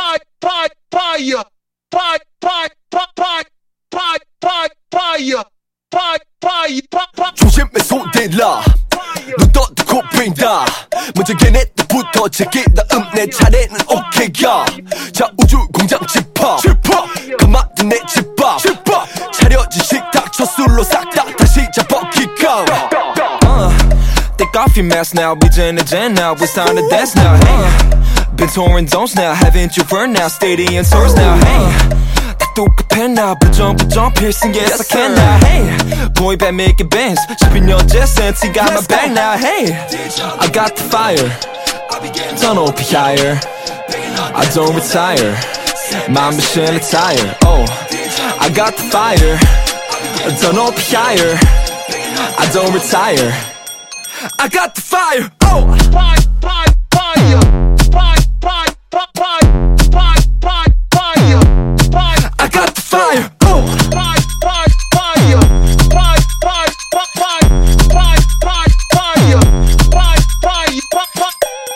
조심해 손대라 눈 떠도 빈다 먼저 걔네들부터 제게 다음 내 차례는 오케이야 자 우주 공장 집합 가마든 내 집밥 차려진 식탁 첫 술로 싹 다 다시 잡아기가 Take off your mask now, we in the gen now, it's time to dance now, hey. Been touring zones now, haven't you burned now, stadium tours now, hey. 다 똑같아 now, but jump, piercing, yes I can now, hey. Boy band making bands, shipping your jet sense, he got my back now, hey. I got the fire, turn up higher, I don't retire, my mission is higher, oh. I got the fire, turn up higher, I don't retire. I got the fire, oh! Fire, fire, fire, fire, fire, fire, fire, fire, fire. I got the fire, oh! Fire, fire, fire, fire, fire, fire, fire, fire, fire, fire.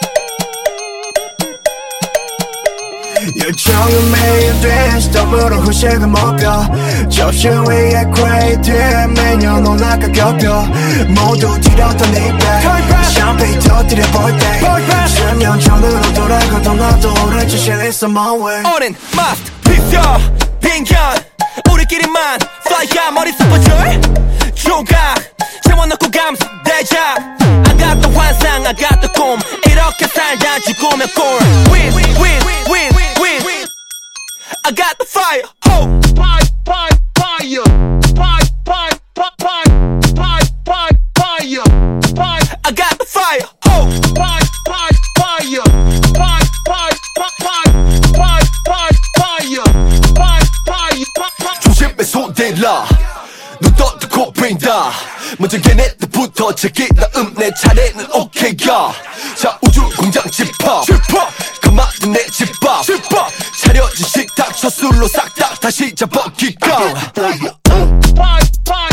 열정은 매일 돼 스톱으로 후식을 먹여 접시 위에 퀘이트에 매년 올라가 겹겨 모두 뒤렸던 네백 샴페인 터뜨려 볼 때 10년 전으로 돌아가도 나도 오래 자신 있어 my way 오랜 마스터피스야 빈견 우리끼리만 fly야 머릿속 버절 조각 채워넣고 감싸대자 I got the 환상 I got the 꿈 이렇게 살다 죽으면 꼴 Win win win win I got the fire oh Fire, fire, fire, fire, fire, fire, fire, fire, fire, fire. I got the fire oh Fire, fire, fire, fire, fire, fire, fire, fire, fire, fire, fire. 조심해 손대라 눈 떠도 빈다 먼저 걔네들부터 제게 다음 내 차례는 오케이야 자 우주 공장 집합 가마든 내 집밥 차려진 식탁 첫 술로 싹 다 다시 잡아기가